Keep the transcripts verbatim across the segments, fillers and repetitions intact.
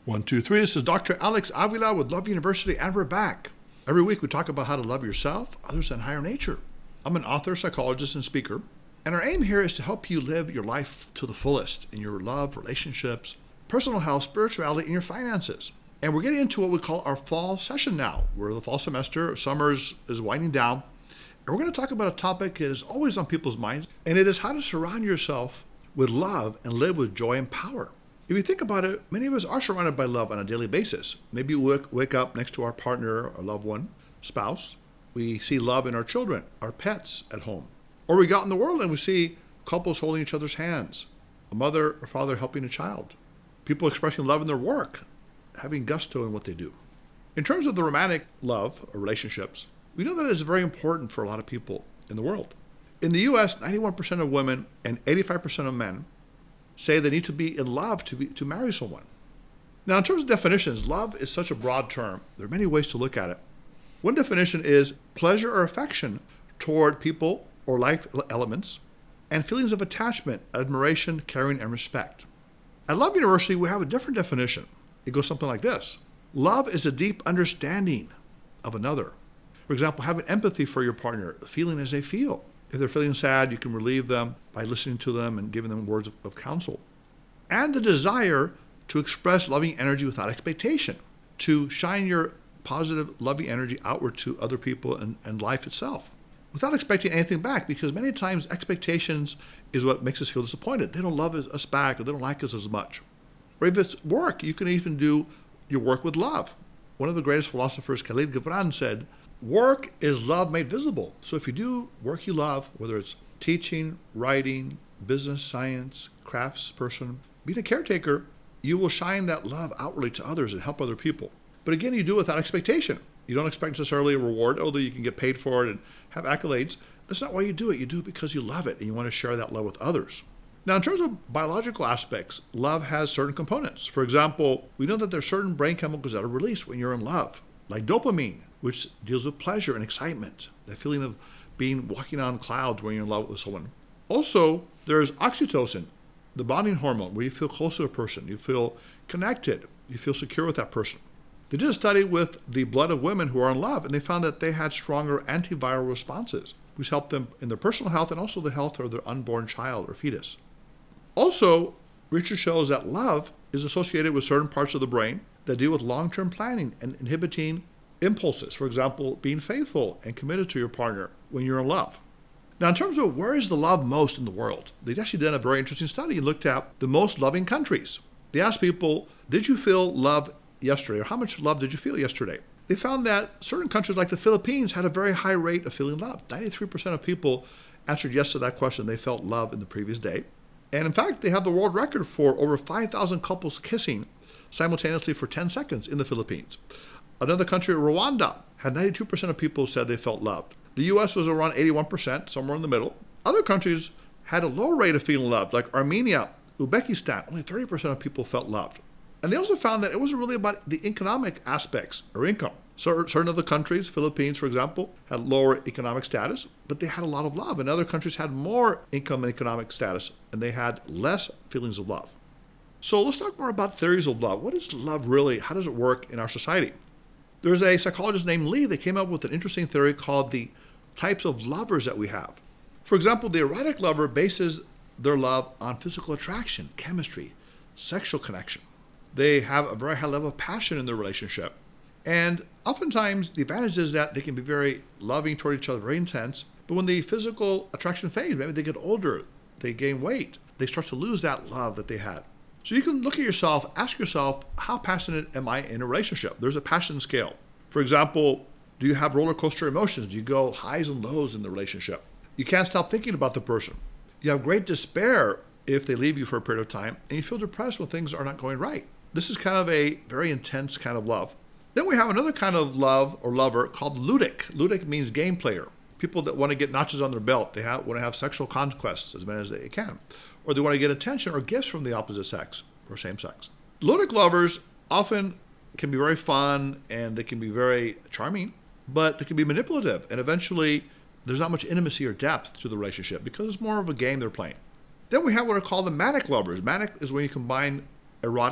One, two, three. This is Doctor Alex Avila with Love University, and we're back. Every week we talk about how to love yourself, others, and higher nature. I'm an author, psychologist, and speaker, and our aim here is to help you live your life to the fullest in your love, relationships, personal health, spirituality, and your finances. And we're getting into what we call our fall session now. We're in the fall semester, summer is winding down, and we're going to talk about a topic that is always on people's minds, and it is how to surround yourself with love and live with joy and power. If you think about it, many of us are surrounded by love on a daily basis. Maybe we wake, wake up next to our partner, our loved one, spouse. We see love in our children, our pets at home. Or we go out in the world and we see couples holding each other's hands, a mother or father helping a child, people expressing love in their work, having gusto in what they do. In terms of the romantic love or relationships, we know that it is very important for a lot of people in the world. In the U S, ninety-one percent of women and eighty-five percent of men say they need to be in love to be, to marry someone. Now, in terms of definitions, love is such a broad term. There are many ways to look at it. One definition is pleasure or affection toward people or life elements, and feelings of attachment, admiration, caring, and respect. At Love University, we have a different definition. It goes something like this. Love is a deep understanding of another. For example, having empathy for your partner, feeling as they feel. If they're feeling sad, you can relieve them by listening to them and giving them words of, of counsel. And the desire to express loving energy without expectation, to shine your positive, loving energy outward to other people and, and life itself, without expecting anything back, because many times expectations is what makes us feel disappointed. They don't love us back, or they don't like us as much. Or if it's work, you can even do your work with love. One of the greatest philosophers, Khalil Gibran, said, work is love made visible. So if you do work you love, whether it's teaching, writing, business, science, crafts person, being a caretaker, you will shine that love outwardly to others and help other people. But again, you do it without expectation. You don't expect necessarily a reward, although you can get paid for it and have accolades. That's not why you do it. You do it because you love it and you want to share that love with others. Now, in terms of biological aspects, love has certain components. For example, we know that there are certain brain chemicals that are released when you're in love, like dopamine, which deals with pleasure and excitement, that feeling of being walking on clouds when you're in love with someone. Also, there's oxytocin, the bonding hormone, where you feel close to a person, you feel connected, you feel secure with that person. They did a study with the blood of women who are in love, and they found that they had stronger antiviral responses, which helped them in their personal health and also the health of their unborn child or fetus. Also, research shows that love is associated with certain parts of the brain that deal with long-term planning and inhibiting impulses. For example, being faithful and committed to your partner when you're in love. Now, in terms of where is the love most in the world, they've actually done a very interesting study and looked at the most loving countries. They asked people, did you feel love yesterday, or how much love did you feel yesterday? They found that certain countries like the Philippines had a very high rate of feeling love. ninety-three percent of people answered yes to that question. They felt love in the previous day. And in fact, they have the world record for over five thousand couples kissing simultaneously for ten seconds in the Philippines. Another country, Rwanda, had ninety-two percent of people said they felt loved. The U S was around eighty-one percent, somewhere in the middle. Other countries had a low rate of feeling loved, like Armenia, Uzbekistan. Only thirty percent of people felt loved. And they also found that it wasn't really about the economic aspects or income. So certain other countries, Philippines, for example, had lower economic status, but they had a lot of love. And other countries had more income and economic status, and they had less feelings of love. So let's talk more about theories of love. What is love really? How does it work in our society? There's a psychologist named Lee that came up with an interesting theory called the types of lovers that we have. For example, the erotic lover bases their love on physical attraction, chemistry, sexual connection. They have a very high level of passion in their relationship. And oftentimes, the advantage is that they can be very loving toward each other, very intense. But when the physical attraction fades, maybe they get older, they gain weight, they start to lose that love that they had. So you can look at yourself, ask yourself, how passionate am I in a relationship? There's a passion scale. For example, do you have roller coaster emotions? Do you go highs and lows in the relationship? You can't stop thinking about the person. You have great despair if they leave you for a period of time, and you feel depressed when things are not going right. This is kind of a very intense kind of love. Then we have another kind of love or lover called ludic. Ludic means game player. People that want to get notches on their belt. They have, want to have sexual conquests as many as they can. Or they want to get attention or gifts from the opposite sex or same sex. Ludic lovers often can be very fun and they can be very charming, but they can be manipulative. And eventually, there's not much intimacy or depth to the relationship because it's more of a game they're playing. Then we have what are called the manic lovers. Manic is when you combine erotic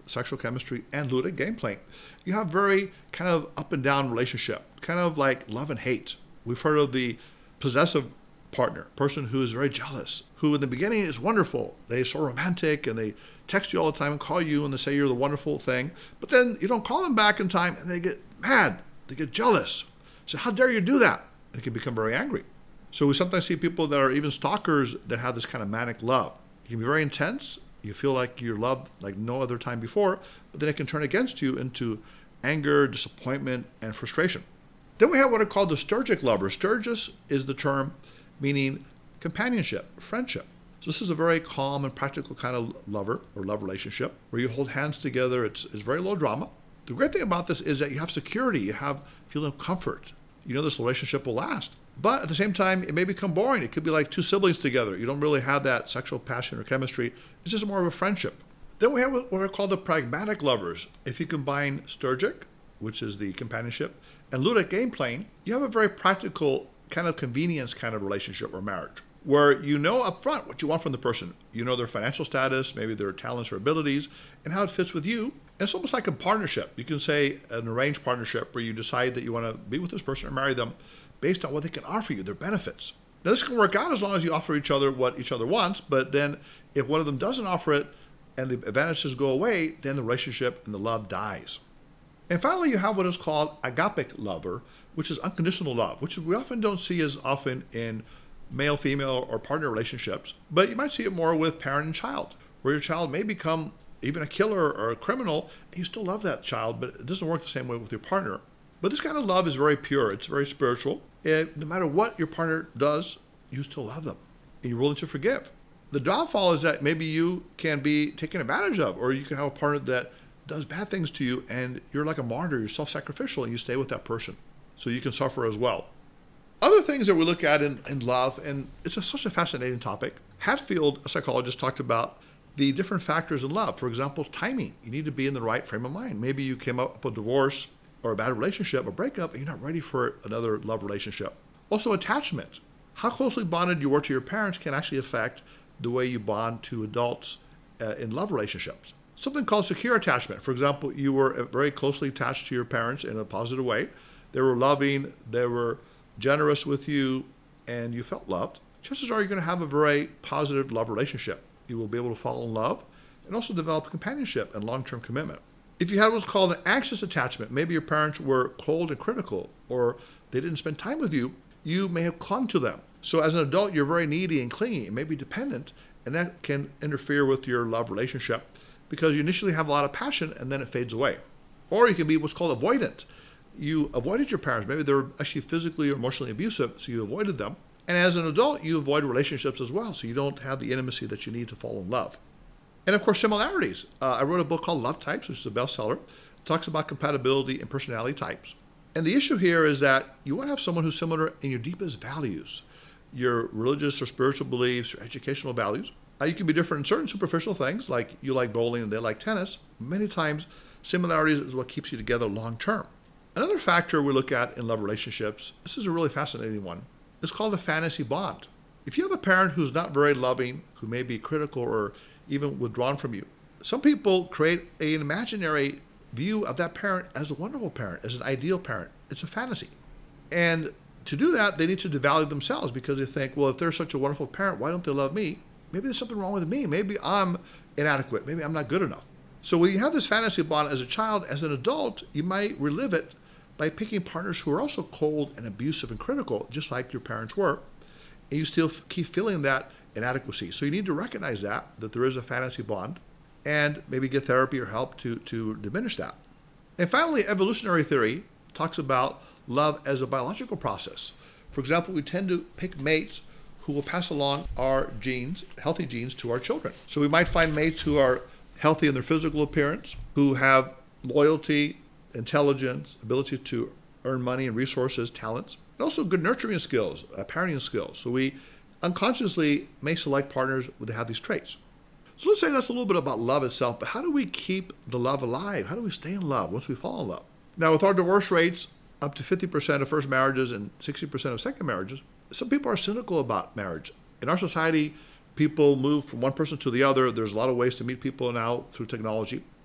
sexual chemistry, and ludic gameplay. You have very kind of up and down relationship, kind of like love and hate. We've heard of the possessive partner, person who is very jealous, who in the beginning is wonderful. They're so romantic and they text you all the time and call you and they say you're the wonderful thing. But then you don't call them back in time and they get mad. They get jealous. So how dare you do that? They can become very angry. So we sometimes see people that are even stalkers that have this kind of manic love. It can be very intense. You feel like you're loved like no other time before, but then it can turn against you into anger, disappointment, and frustration. Then we have what are called the sturgic lovers. Sturgis is the term meaning companionship, friendship. So this is a very calm and practical kind of lover or love relationship where you hold hands together. It's, it's very low drama. The great thing about this is that you have security. You have feeling of comfort. You know this relationship will last. But at the same time, it may become boring. It could be like two siblings together. You don't really have that sexual passion or chemistry. It's just more of a friendship. Then we have what are called the pragmatic lovers. If you combine sturgic, which is the companionship, and ludic game playing, you have a very practical kind of convenience kind of relationship or marriage, where you know up front what you want from the person. You know their financial status, maybe their talents or abilities, and how it fits with you. And it's almost like a partnership. You can say an arranged partnership where you decide that you want to be with this person or marry them based on what they can offer you, their benefits. Now this can work out as long as you offer each other what each other wants, but then if one of them doesn't offer it and the advantages go away, then the relationship and the love dies. And finally, you have what is called agapic lover, which is unconditional love, which we often don't see as often in male, female, or partner relationships, but you might see it more with parent and child, where your child may become even a killer or a criminal, and you still love that child, but it doesn't work the same way with your partner. But this kind of love is very pure. It's very spiritual. It, no matter what your partner does, you still love them, and you're willing to forgive. The downfall is that maybe you can be taken advantage of, or you can have a partner that does bad things to you, and you're like a martyr, you're self-sacrificial, and you stay with that person. So you can suffer as well. Other things that we look at in, in love, and it's a, such a fascinating topic. Hatfield, a psychologist, talked about the different factors in love. For example, timing. You need to be in the right frame of mind. Maybe you came up with a divorce or a bad relationship, a breakup, and you're not ready for another love relationship. Also, attachment. How closely bonded you were to your parents can actually affect the way you bond to adults uh, in love relationships. Something called secure attachment. For example, you were very closely attached to your parents in a positive way. They were loving, they were generous with you, and you felt loved. Chances are you're going to have a very positive love relationship. You will be able to fall in love and also develop companionship and long-term commitment. If you had what's called an anxious attachment, maybe your parents were cold and critical, or they didn't spend time with you, you may have clung to them. So as an adult, you're very needy and clingy and maybe dependent, and that can interfere with your love relationship because you initially have a lot of passion and then it fades away. Or you can be what's called avoidant. You avoided your parents. Maybe they were actually physically or emotionally abusive, so you avoided them. And as an adult, you avoid relationships as well, so you don't have the intimacy that you need to fall in love. And of course, similarities. Uh, I wrote a book called Love Types, which is a bestseller. It talks about compatibility and personality types. And the issue here is that you want to have someone who's similar in your deepest values, your religious or spiritual beliefs, your educational values. Uh, you can be different in certain superficial things, like you like bowling and they like tennis. Many times, similarities is what keeps you together long term. Another factor we look at in love relationships, this is a really fascinating one, is called a fantasy bond. If you have a parent who's not very loving, who may be critical or even withdrawn from you, some people create an imaginary view of that parent as a wonderful parent, as an ideal parent. It's a fantasy. And to do that, they need to devalue themselves because they think, well, if they're such a wonderful parent, why don't they love me? Maybe there's something wrong with me. Maybe I'm inadequate. Maybe I'm not good enough. So when you have this fantasy bond as a child, as an adult, you might relive it by picking partners who are also cold and abusive and critical, just like your parents were, and you still keep feeling that inadequacy. So you need to recognize that, that there is a fantasy bond, and maybe get therapy or help to, to diminish that. And finally, evolutionary theory talks about love as a biological process. For example, we tend to pick mates who will pass along our genes, healthy genes, to our children. So we might find mates who are healthy in their physical appearance, who have loyalty, intelligence, ability to earn money and resources, talents, and also good nurturing skills, uh, parenting skills. So we unconsciously may select partners that have these traits. So let's say that's a little bit about love itself, but how do we keep the love alive? How do we stay in love once we fall in love? Now, with our divorce rates, up to fifty percent of first marriages and sixty percent of second marriages, some people are cynical about marriage. In our society, people move from one person to the other. There's a lot of ways to meet people now through technology.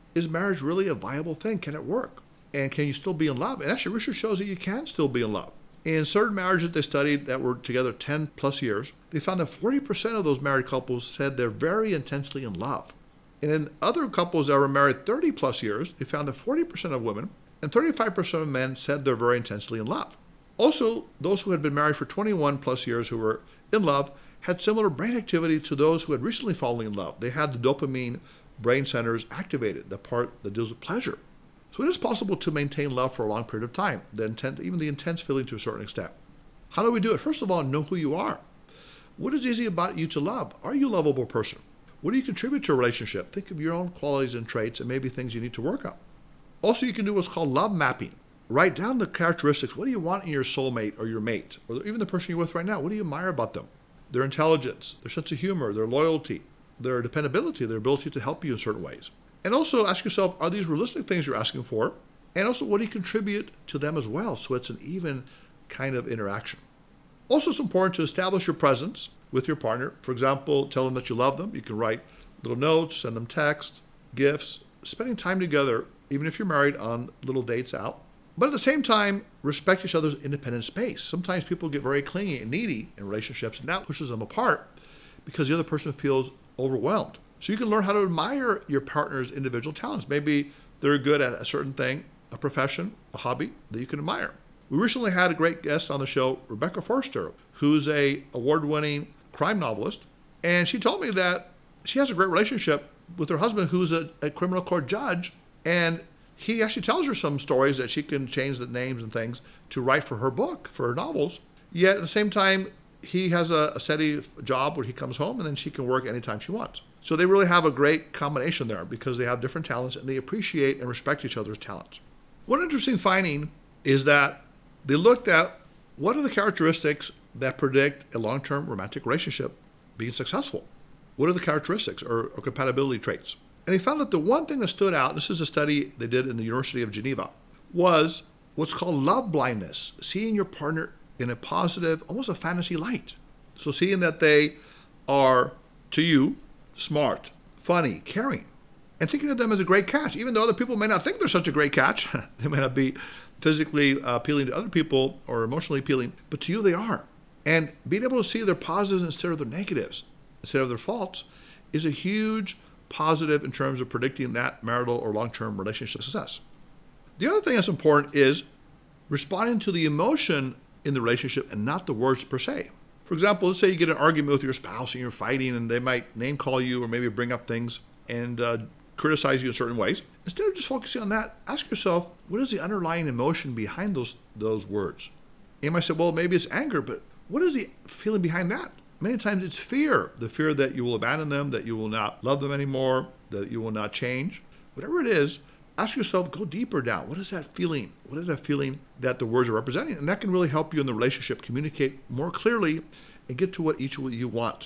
is marriage really a viable thing? Can it work? And can you still be in love? And actually, research shows that you can still be in love. In certain marriages they studied that were together ten plus years, they found that forty percent of those married couples said they're very intensely in love. And in other couples that were married thirty plus years, they found that forty percent of women and thirty-five percent of men said they're very intensely in love. Also, those who had been married for twenty-one plus years who were in love had similar brain activity to those who had recently fallen in love. They had the dopamine brain centers activated, the part that deals with pleasure. So it is possible to maintain love for a long period of time, the intent, even the intense feeling to a certain extent. How do we do it? First of all, know who you are. What is easy about you to love? Are you a lovable person? What do you contribute to a relationship? Think of your own qualities and traits and maybe things you need to work on. Also, you can do what's called love mapping. Write down the characteristics. What do you want in your soulmate or your mate, or even the person you're with right now? What do you admire about them? Their intelligence, their sense of humor, their loyalty, their dependability, their ability to help you in certain ways. And also ask yourself, are these realistic things you're asking for? And also, what do you contribute to them as well? So it's an even kind of interaction. Also, it's important to establish your presence with your partner. For example, tell them that you love them. You can write little notes, send them texts, gifts, spending time together, even if you're married, on little dates out. But at the same time, respect each other's independent space. Sometimes people get very clingy and needy in relationships, and that pushes them apart because the other person feels overwhelmed. So you can learn how to admire your partner's individual talents. Maybe they're good at a certain thing, a profession, a hobby that you can admire. We recently had a great guest on the show, Rebecca Forster, who's a award-winning crime novelist. And she told me that she has a great relationship with her husband, who's a, a criminal court judge. And he actually tells her some stories that she can change the names and things to write for her book, for her novels. Yet at the same time, he has a, a steady job where he comes home and then she can work anytime she wants. So they really have a great combination there because they have different talents and they appreciate and respect each other's talents. One interesting finding is that they looked at what are the characteristics that predict a long-term romantic relationship being successful. What are the characteristics or, or compatibility traits? And they found that the one thing that stood out, this is a study they did in the University of Geneva, was what's called love blindness, seeing your partner in a positive, almost a fantasy light. So seeing that they are, to you, smart, funny, caring, and thinking of them as a great catch, even though other people may not think they're such a great catch. They may not be physically uh, appealing to other people or emotionally appealing, but to you they are. And being able to see their positives instead of their negatives, instead of their faults, is a huge positive in terms of predicting that marital or long-term relationship success. The other thing that's important is responding to the emotion in the relationship and not the words per se. For example, let's say you get an argument with your spouse and you're fighting and they might name call you or maybe bring up things and uh, criticize you in certain ways. Instead of just focusing on that, ask yourself, what is the underlying emotion behind those those words? And you might say, well, maybe it's anger, but what is the feeling behind that? Many times it's fear, the fear that you will abandon them, that you will not love them anymore, that you will not change. Whatever it is, ask yourself, go deeper down. What is that feeling? What is that feeling that the words are representing? And that can really help you in the relationship communicate more clearly and get to what each of you want.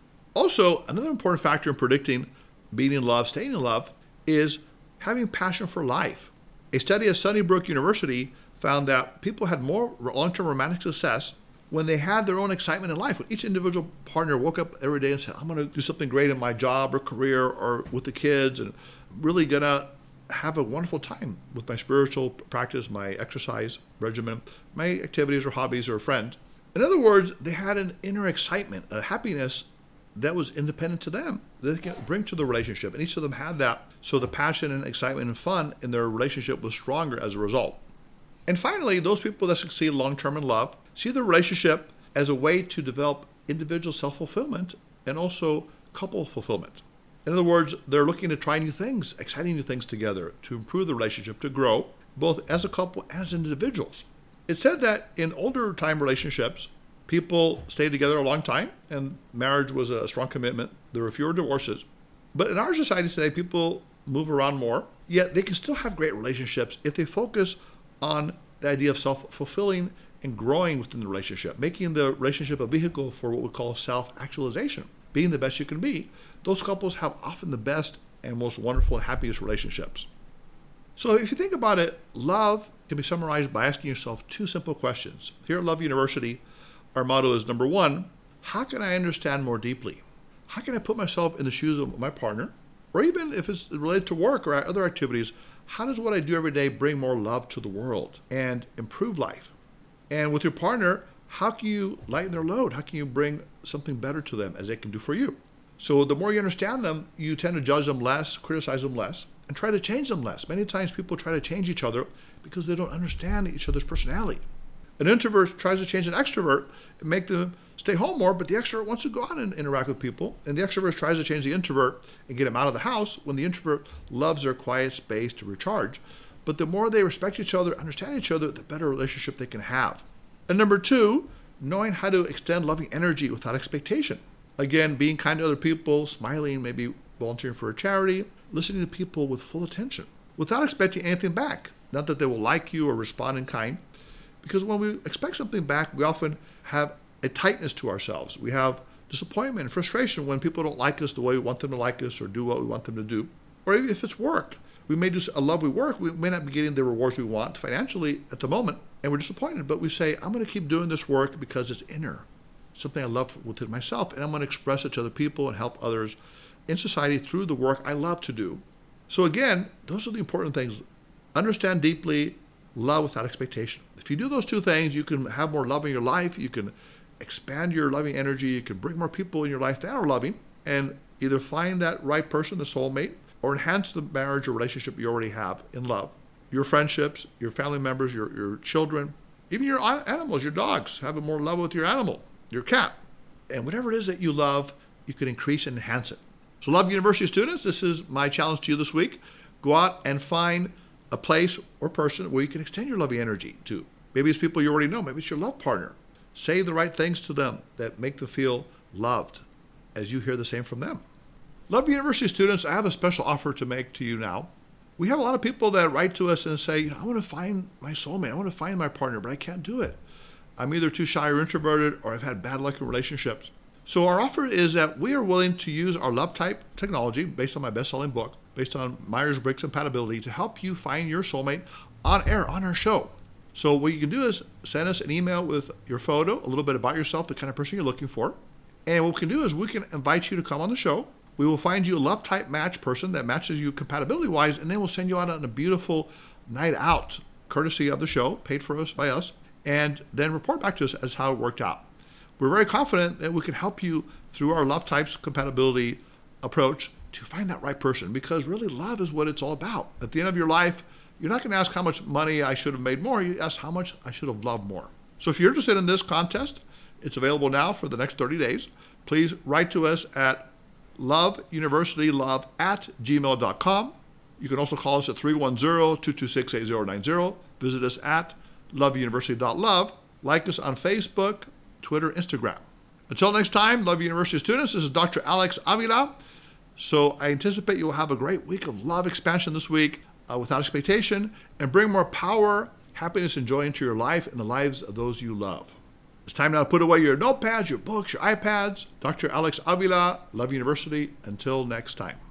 Also, another important factor in predicting being in love, staying in love, is having passion for life. A study at Sunnybrook University found that people had more long-term romantic success when they had their own excitement in life. When each individual partner woke up every day and said, I'm going to do something great in my job or career or with the kids, and really going to have a wonderful time with my spiritual practice, my exercise regimen, my activities or hobbies or friends. In other words, they had an inner excitement, a happiness that was independent to them, that they can bring to the relationship. And each of them had that. So the passion and excitement and fun in their relationship was stronger as a result. And finally, those people that succeed long-term in love see the relationship as a way to develop individual self-fulfillment and also couple fulfillment. In other words, they're looking to try new things, exciting new things together to improve the relationship, to grow, both as a couple and as individuals. It's said that in older time relationships, people stayed together a long time and marriage was a strong commitment. There were fewer divorces. But in our society today, people move around more, yet they can still have great relationships if they focus on the idea of self-fulfilling and growing within the relationship, making the relationship a vehicle for what we call self-actualization, being the best you can be. Those couples have often the best and most wonderful and happiest relationships. So if you think about it, love can be summarized by asking yourself two simple questions. Here at Love University, our motto is, number one, how can I understand more deeply? How can I put myself in the shoes of my partner Or even if it's related to work or other activities, how does what I do every day bring more love to the world and improve life? And with your partner, how can you lighten their load? How can you bring something better to them as they can do for you? So the more you understand them, you tend to judge them less, criticize them less, and try to change them less. Many times people try to change each other because they don't understand each other's personality. An introvert tries to change an extrovert and make them stay home more, but the extrovert wants to go out and interact with people, and the extrovert tries to change the introvert and get him out of the house when the introvert loves their quiet space to recharge. But the more they respect each other, understand each other, the better relationship they can have. And number two, knowing how to extend loving energy without expectation. Again, being kind to other people, smiling, maybe volunteering for a charity, listening to people with full attention, without expecting anything back. Not that they will like you or respond in kind, because when we expect something back, we often have a tightness to ourselves. We have disappointment and frustration when people don't like us the way we want them to like us or do what we want them to do. Or even if it's work. We may do a lovely work, we may not be getting the rewards we want financially at the moment, and we're disappointed, but we say, I'm going to keep doing this work because it's inner, something I love within myself, and I'm going to express it to other people and help others in society through the work I love to do. So again, those are the important things. Understand deeply, love without expectation. If you do those two things, you can have more love in your life, you can expand your loving energy, you can bring more people in your life that are loving, and either find that right person, the soulmate, or enhance the marriage or relationship you already have in love. Your friendships, your family members, your, your children, even your animals, your dogs, have more love with your animal, your cat. And whatever it is that you love, you can increase and enhance it. So Love University students, this is my challenge to you this week. Go out and find a place or person where you can extend your loving energy to. Maybe it's people you already know. Maybe it's your love partner. Say the right things to them that make them feel loved as you hear the same from them. Love University students, I have a special offer to make to you now. We have a lot of people that write to us and say, you know, I want to find my soulmate. I want to find my partner, but I can't do it. I'm either too shy or introverted, or I've had bad luck in relationships. So our offer is that we are willing to use our love type technology based on my best-selling book, based on Myers-Briggs compatibility, to help you find your soulmate on air, on our show. So what you can do is send us an email with your photo, a little bit about yourself, the kind of person you're looking for. And what we can do is we can invite you to come on the show. We will find you a love type match person that matches you compatibility-wise, and then we'll send you out on a beautiful night out, courtesy of the show, paid for us by us, and then report back to us as how it worked out. We're very confident that we can help you through our love types compatibility approach to find that right person, because really love is what it's all about. At the end of your life, you're not going to ask how much money I should have made more. You ask how much I should have loved more. So if you're interested in this contest, it's available now for the next thirty days. Please write to us at loveuniversitylove at gmail dot com. You can also call us at three one zero, two two six, eight zero nine zero. Visit us at loveuniversity dot love. Like us on Facebook, Twitter, Instagram. Until next time, Love University students, this is Doctor Alex Avila. So I anticipate you will have a great week of love expansion this week uh, without expectation, and bring more power, happiness, and joy into your life and the lives of those you love. It's time now to put away your notepads, your books, your iPads. Doctor Alex Avila, Love University. Until next time.